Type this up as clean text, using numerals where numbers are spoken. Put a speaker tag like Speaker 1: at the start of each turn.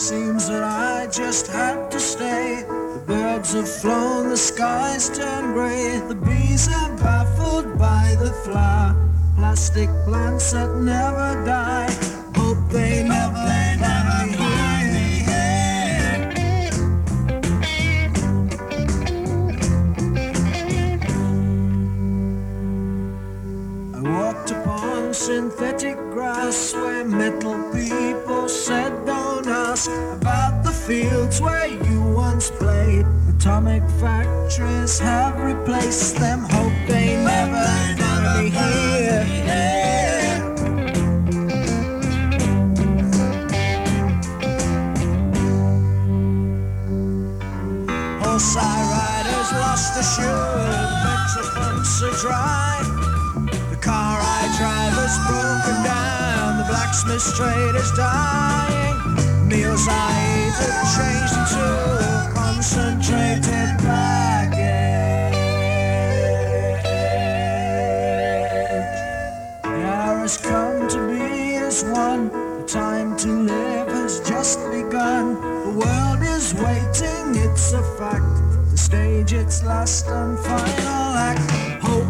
Speaker 1: Seems that I just had to stay. The birds have flown, the skies turn grey. The bees are baffled by the flower. Plastic plants that never die. Hope they never die here. I walked upon synthetic grass where metal people said don't ask about the fields where you once played. Atomic factories have replaced them. Hope they never be here. Horse riders lost the shoe, petrol pumps are dry. The car I drive is broken down, the blacksmith's trade is dying. Meals I eat have changed into concentrated baggage. The hour has come to be as one, the time to live has just begun. The world is waiting, it's a fact, to stage its last and final act. Hope